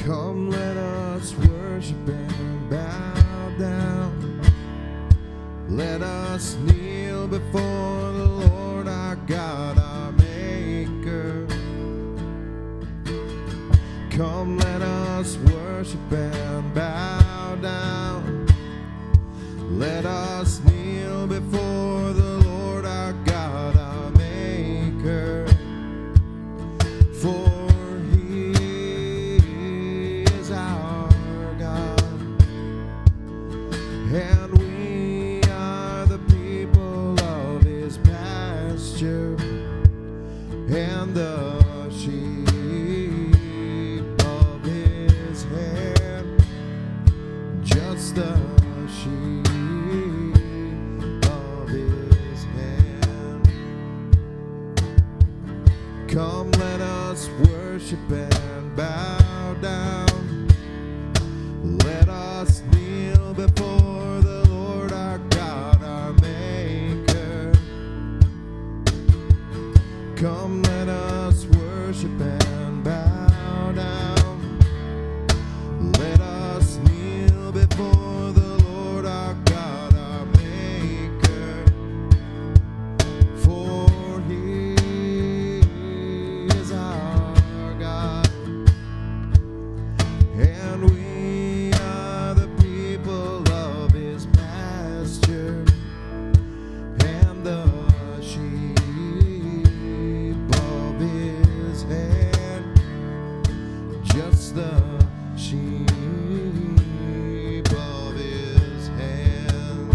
Come, let us worship and bow down. Let us kneel before the Lord our God, our Maker. Come, let us worship and bow down. Let us kneel before the Lord our God, our Maker. For and we are the people of his pasture and the sheep of his hand, just the sheep of his hand. Come, let us worship and bow down. Let us kneel before the Lord our God, our Maker. Come, let us worship and bow down. Let us kneel before the Lord our God, our Maker. For he is our God, and we are the people of his pasture and the sheep of his hand, just the sheep of his hand.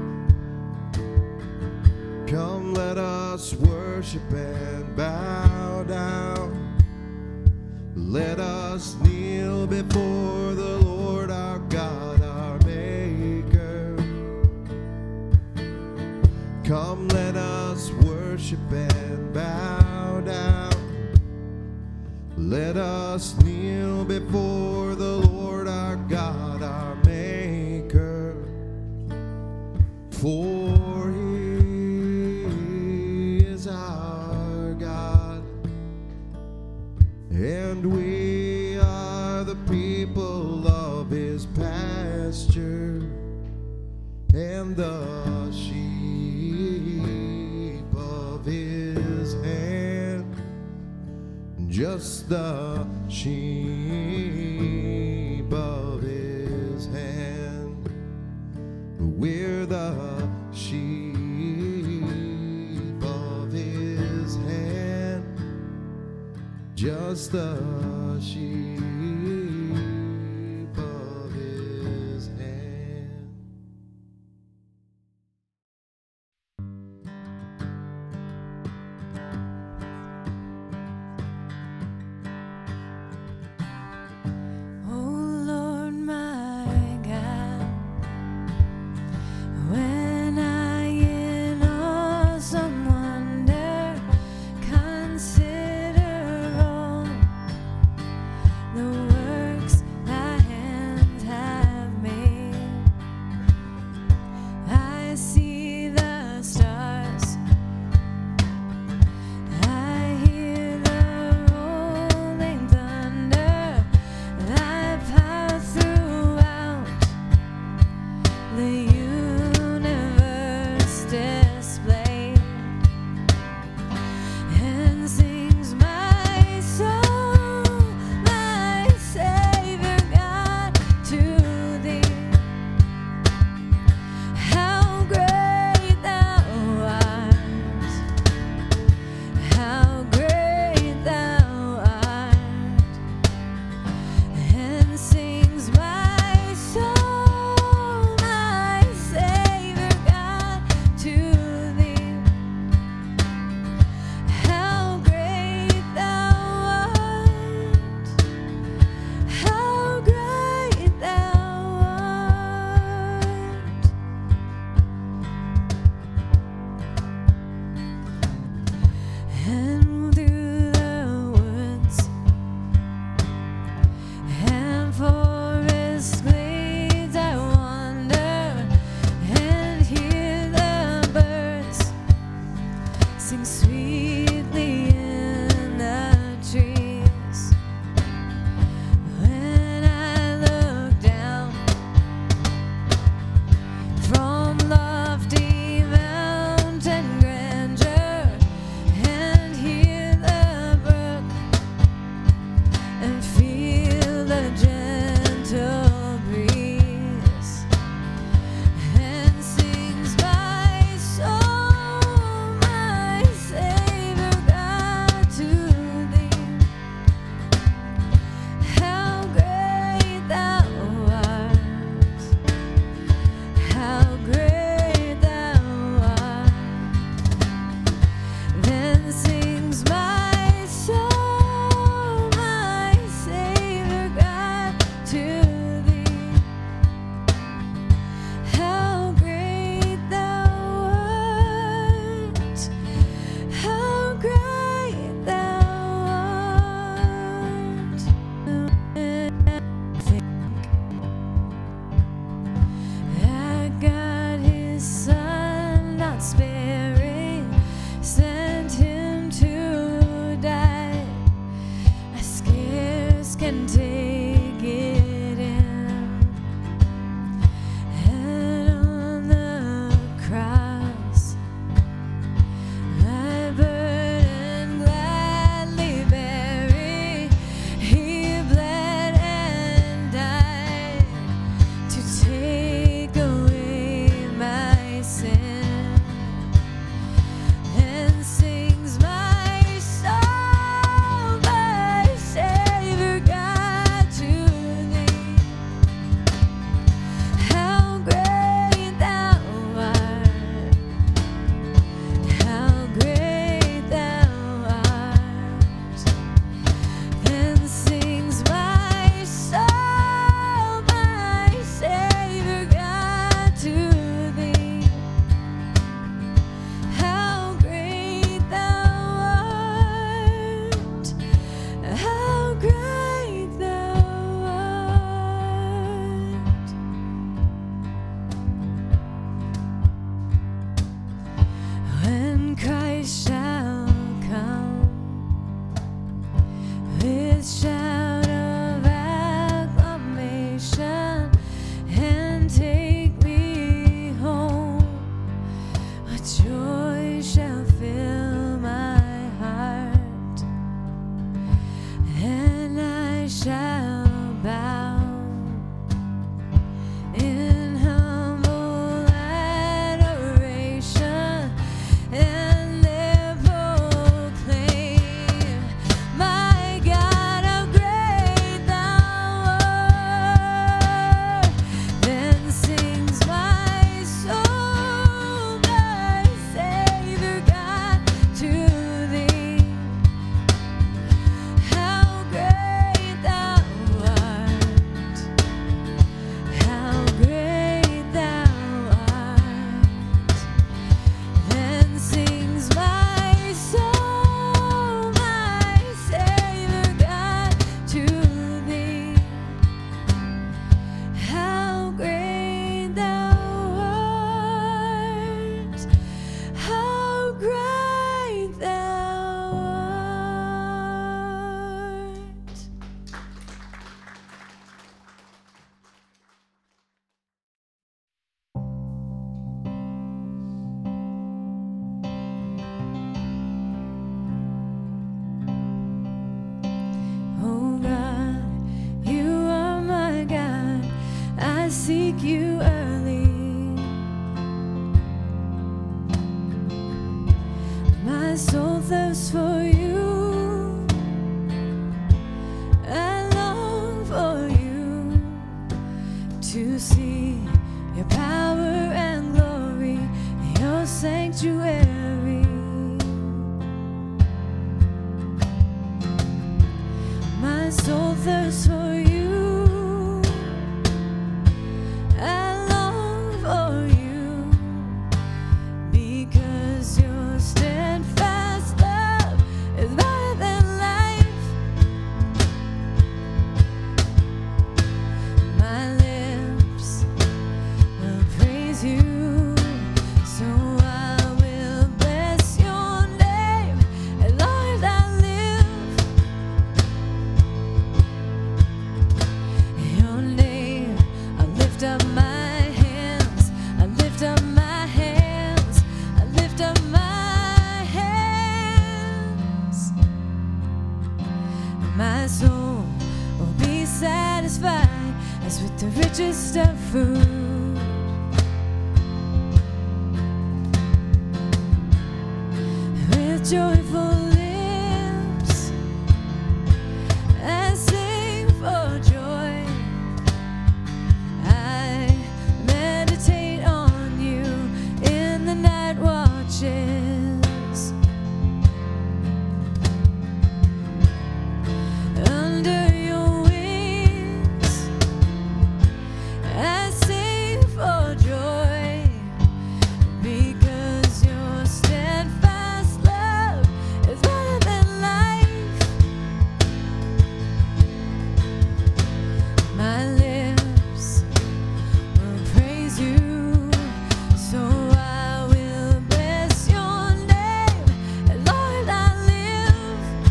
Come, let us worship and bow down. Let us kneel before the Lord our God, our Maker. Come, let us worship and bow down. Let us kneel before the Lord our God, our Maker. For he is our God, and we are the people of his pasture and the sheep of his hand, just the sheep of his hand. We're the sheep of his hand, just the sheep of his hand. Oh Lord, my God, when I in awesome wonder consider all the works thy hands have made, I see the stars, I hear the rolling thunder, thy power throughout the universe displayed, and sings my soul, my Savior God, to thee. How great soul thirsts for you. I long for you to see your power and glory in your sanctuary. My soul thirsts for you. I long for you because your steadfast love is better than life. My lips will praise you, so I will bless your name as long as I live. Your name, I lift up my hands, I lift up my hands, I lift up my hands. My soul will be satisfied as with the richest of food. With joyful lips, I sing for joy. I meditate on you in the night watches. Under your wings, I sing for joy because your steadfast love is better than life. My lips will praise you, so I will bless your name as long as I live.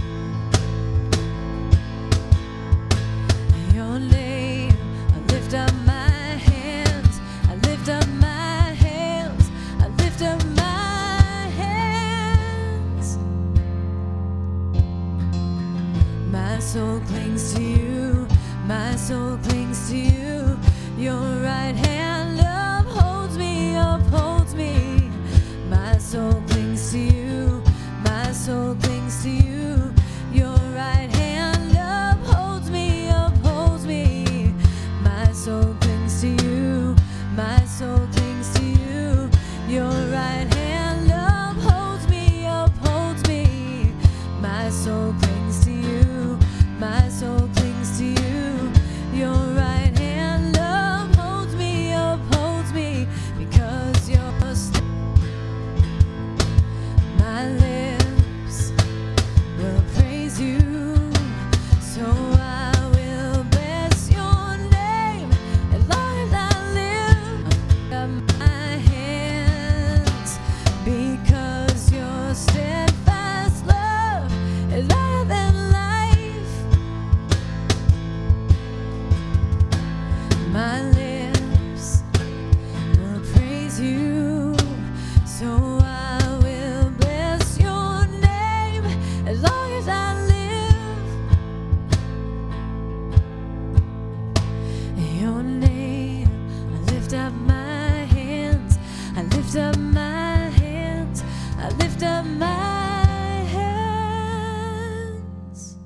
Your name, I lift up my hands, I lift up my hands, I lift up my hands. My soul clings to you, my soul clings to you. Your right hand upholds me, upholds me. My soul clings to you, my soul clings to you. Your right hand upholds me, upholds me. My soul clings to you, my soul clings to you. Your right hand upholds me, upholds me. My soul clings to you, my soul clings to you. Your right hand upholds me, upholds me, because you're my lips will praise you, so I will bless your name as long as I live. I lift up my hands because your steadfast love is better than life. My lips will praise you, so I will bless your name as long as I live. Your name, I lift up my hands, I lift up my hands, I lift up my hands.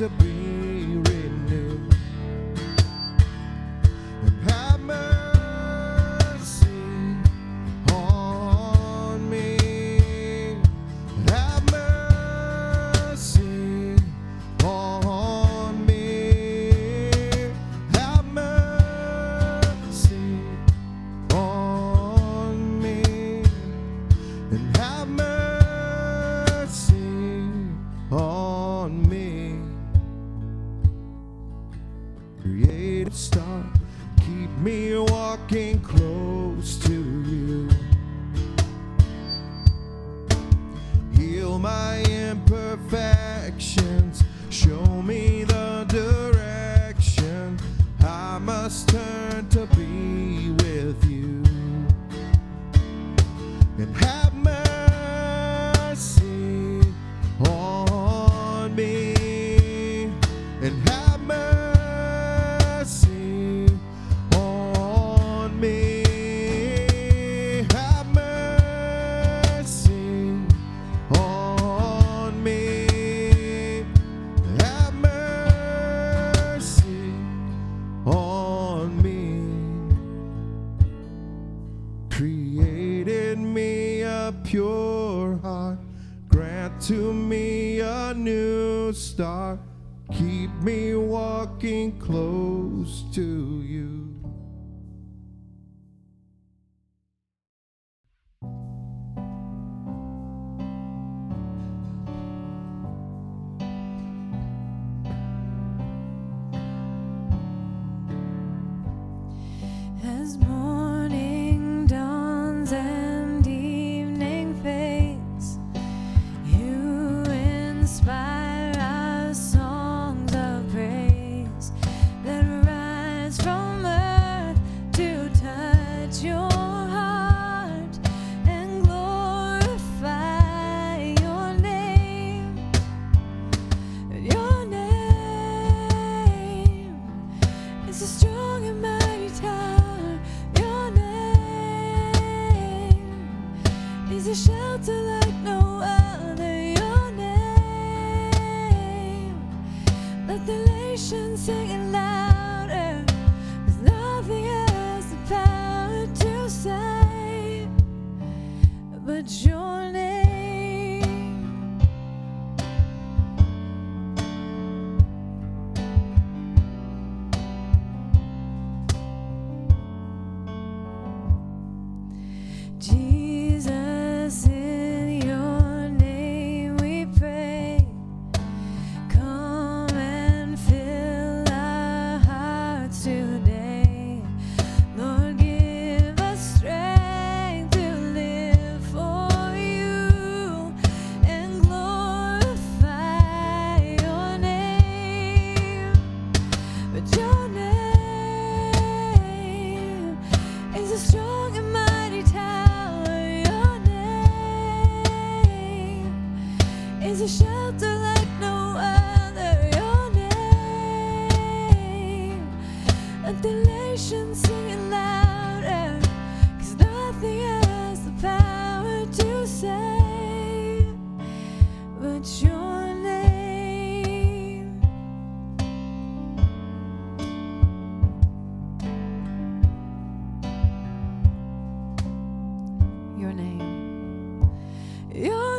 to be renewed. And have mercy on me. Have mercy on me. Have mercy on me. And have mercy on me. Creative star, keep me walking close to you. Heal my imperfections, show me the direction I must turn to be with you. And have mercy on me. And have mercy on me. Have mercy on me. Have mercy on me. Created me a pure heart, grant to me a new start. Keep me walking close to you. As morning dawns and evening fades, you inspire our songs of praise that rise from earth to touch your heart and glorify your name. Your name is a strong and mighty tower. Your name is a shelter like no other. Your name, let the nations sing it louder. 'Cause nothing has the power to save but your name. Jesus, in your name we pray. Come and fill our hearts today. Lord, give us strength to live for you and glorify your name. But your name is a strong and mighty tower. Your name is a shelter like no other. Your name, let the nations sing it louder. 'Cause nothing has the power to save but your name. Your name. Your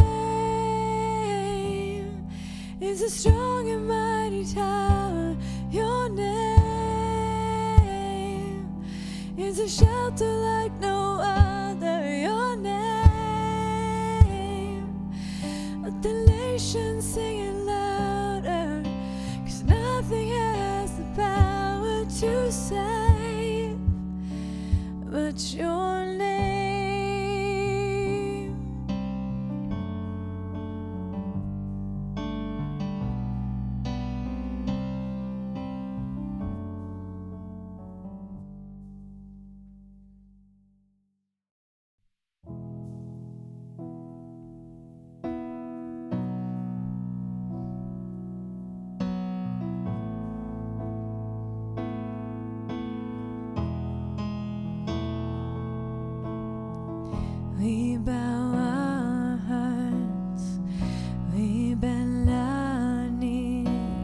name is a strong and mighty tower. Your name is a shelter like no other. Your name, let the nations sing it louder. 'Cause nothing has the power to save but your name. We bow our hearts, we bend our knees.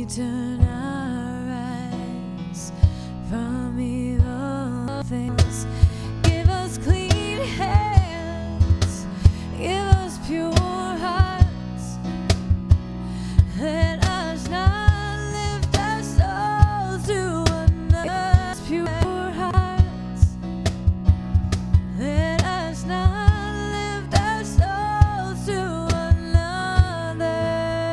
turn our eyes from evil things. Give us clean hands, give us pure hearts. Let us not lift our souls to another's pure hearts. Let us not lift our souls to another.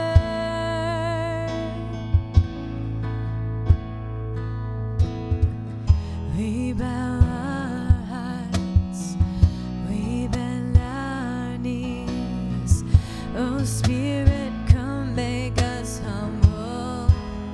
We bow our hearts, we bend our knees. Oh Spirit, come make us humble.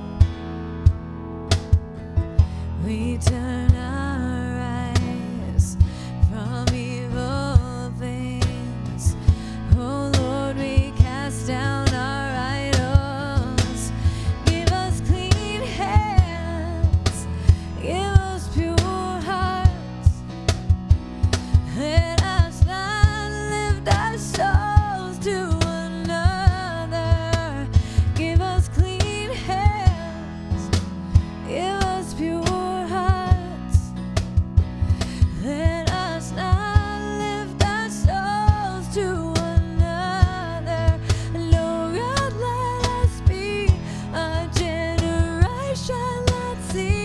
We turn our eyes from evil things. Oh Lord, we cast down our idols. Give us clean hands, give us pure hearts. Let us not lift our souls to another. Give us clean hands, give us pure hearts. Let us not lift our souls to another. Lord, let us be a generation that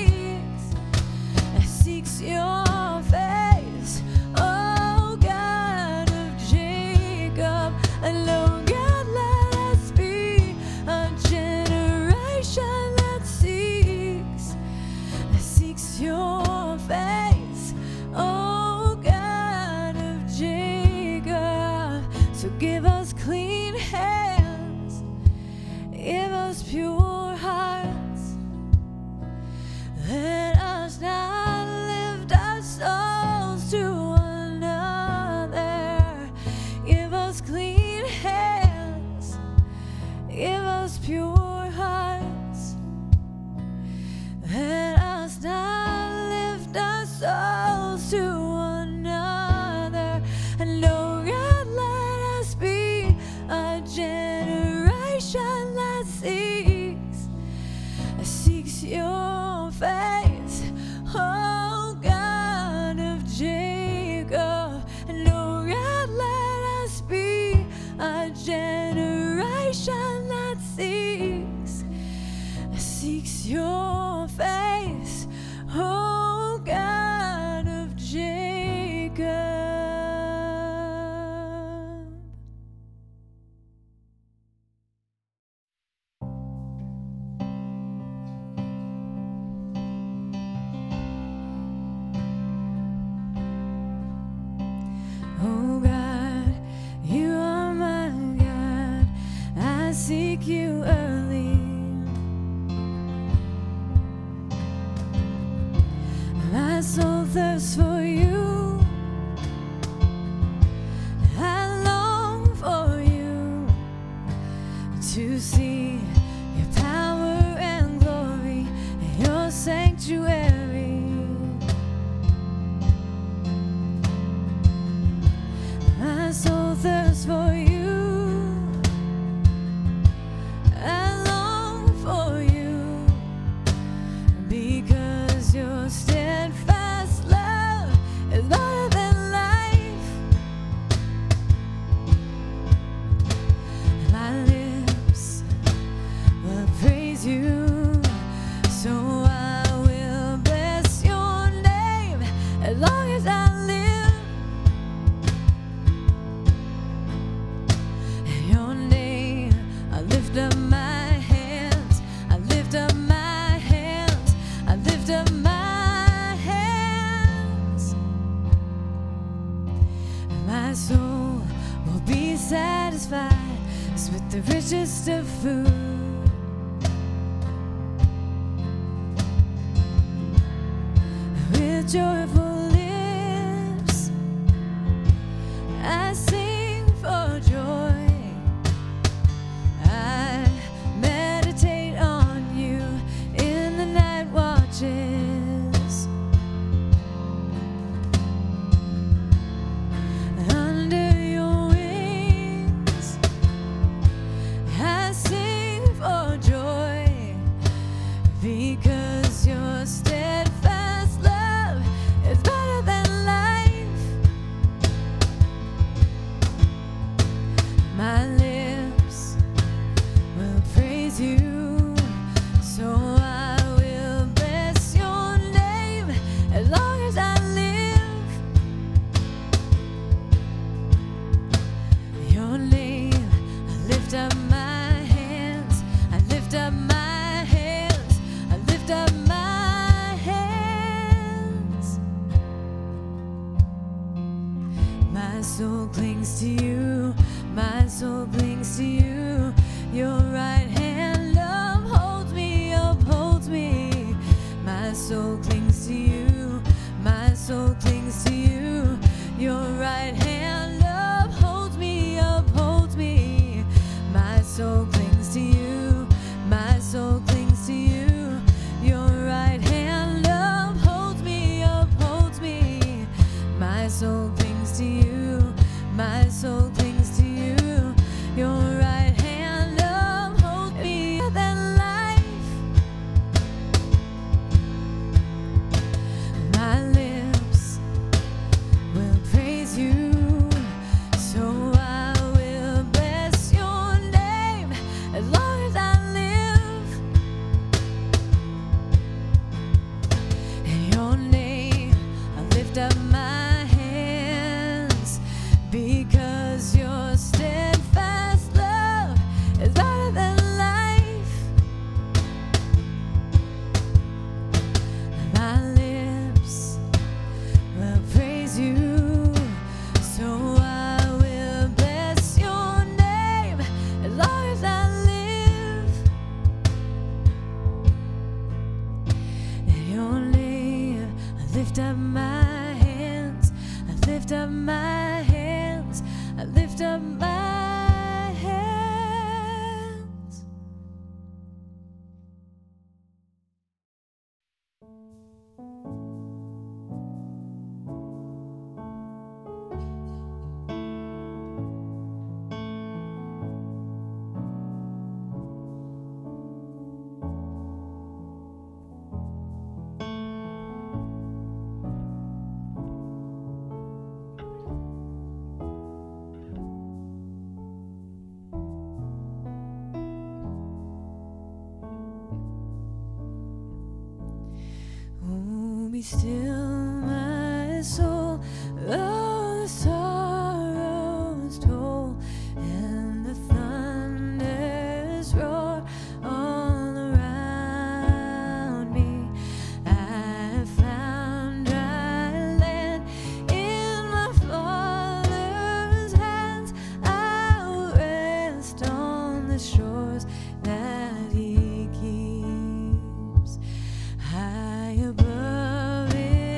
seeks your face, oh God of Jacob. Lord God, let us be a generation that seeks your face, oh God of Jacob. So give us clean hands, give us pure hearts. Let us not lift our souls to another. Give us clean hands, give us pure hearts. Let us not lift our souls to another. And Lord God, let us be a generation that seeks your face, oh God of Jacob. And Lord God, let us be a generation that seeks your face, oh God of Jacob. Oh God, you are my God. I seek you early. My soul thirsts for you. I long for you to see your power and glory in your sanctuary. My soul thirsts for you. I long for you because your steadfast love is better than life. My lips will praise you, so I will bless your name as long as I live. In your name, I lift up my hands. I lift up my hands. I lift up my hands. My soul will be satisfied as with the richest of food. With joyful lips, I sing for joy. I meditate on you in the night watches. Under your wings, I sing for joy. lift up my hands, I lift up my hands, I lift up my hands. Oh, be still, my soul. Oh, the sorrows toll, and the thunders roar all around me. I found dry land in my Father's hands. I'll rest on the shores that He keeps. High above it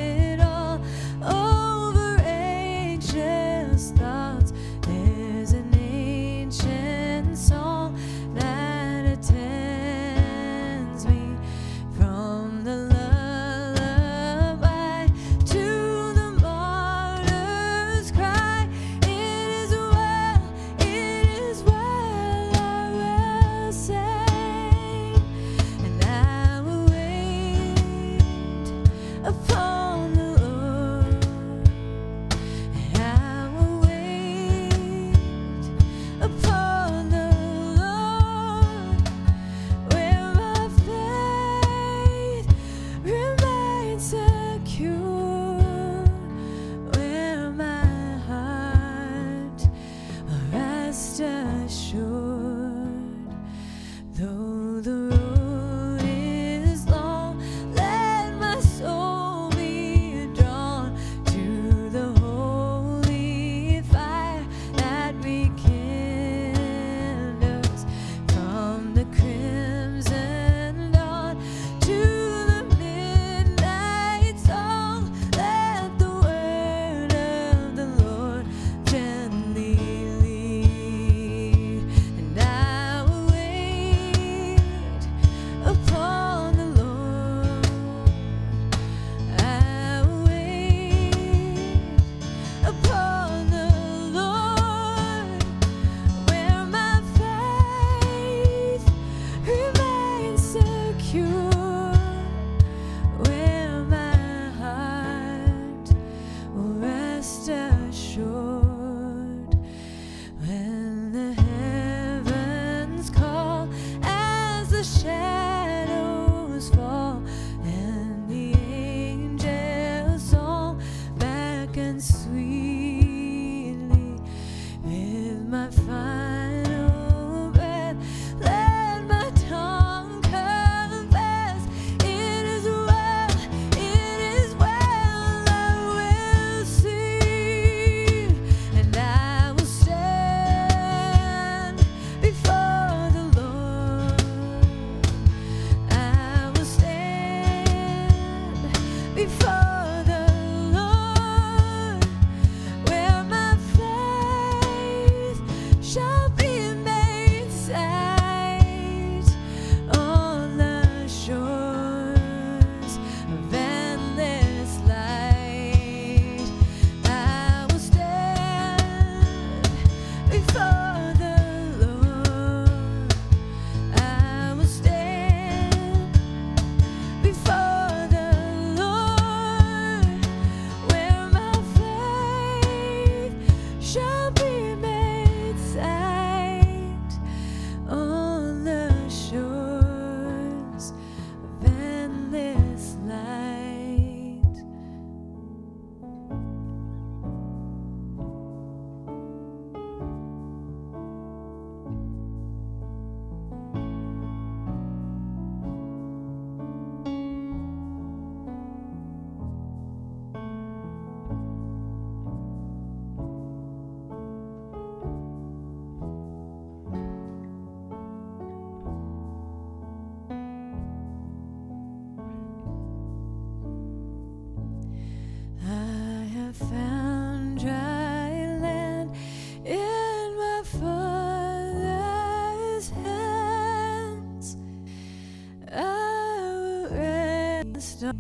stars.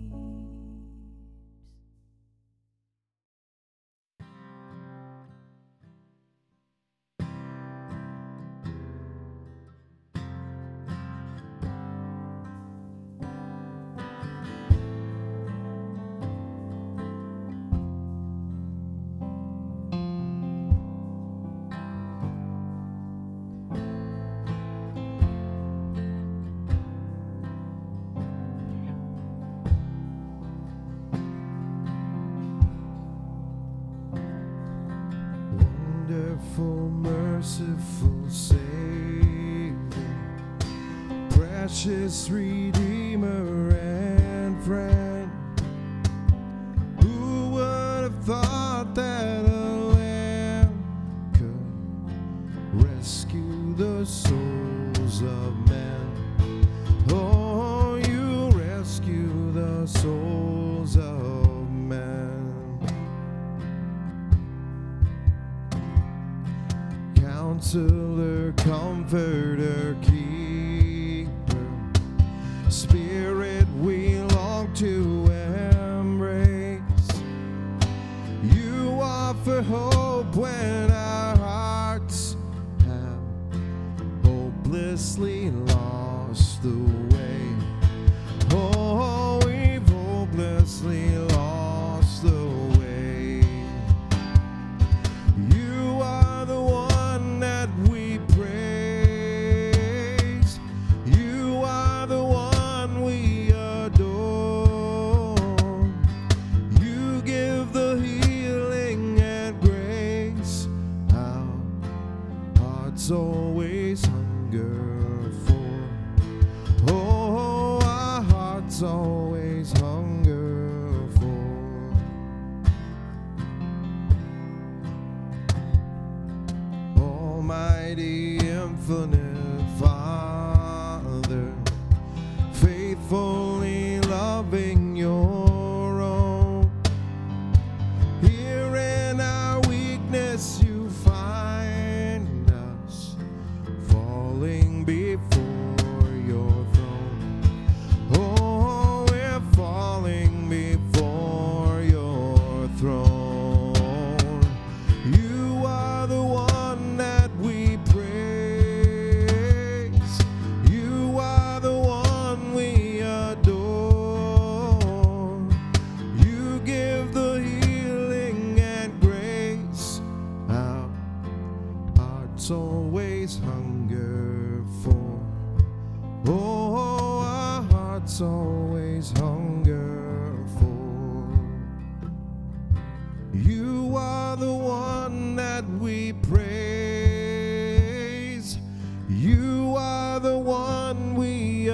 Wonderful, merciful Savior, precious Redeemer and friend. Who would have thought that a lamb could rescue the souls of men? Oh, you rescue the souls of men. Counselor, Comforter, Keeper, Spirit we long to embrace. You offer hope when our hearts have hopelessly lost the way. Oh, we've hopelessly lost the way. You are the one that we praise. You are the one we adore. You give the healing and grace our hearts always hunger for. Oh, our hearts always hunger for. Almighty, infinite Father, faithfully loving your own. Here in our weakness you find us, falling before your throne. Oh, we're falling before your throne. You are the one that we praise. You are the one we adore. You give the healing and grace our hearts always hunger for. Oh, our hearts always hunger for. You are the one that we praise. You are the one we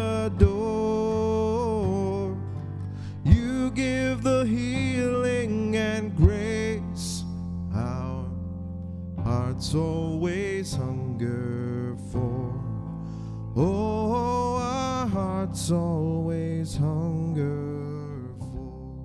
adore. You give the healing and grace our hearts always hunger for. Oh, our hearts always hunger for.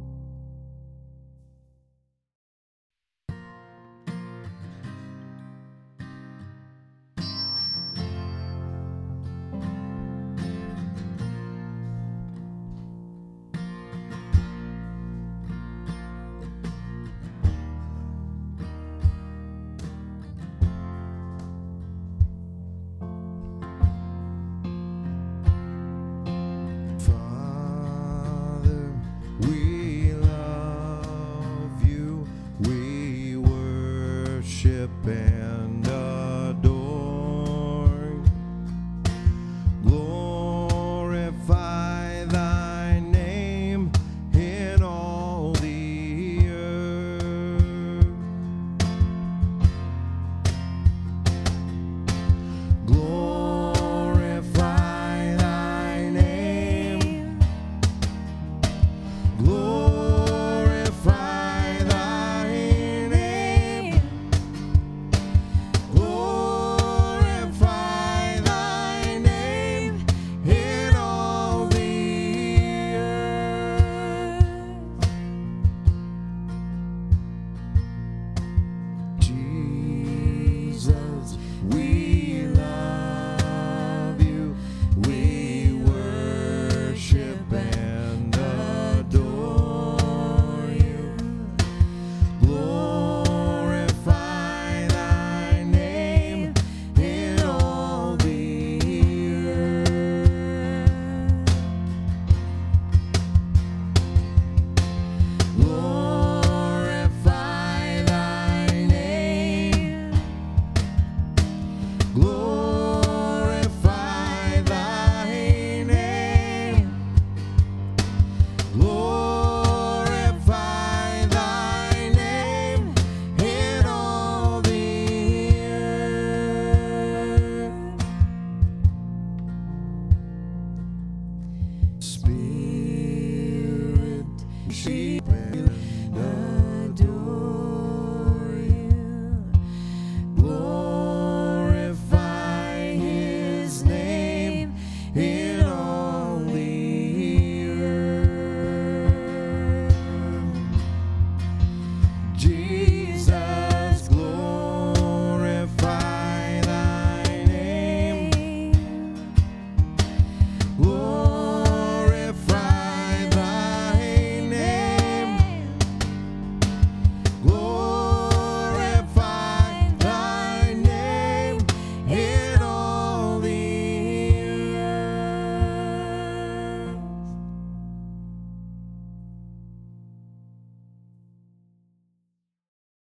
Spirit, sheep and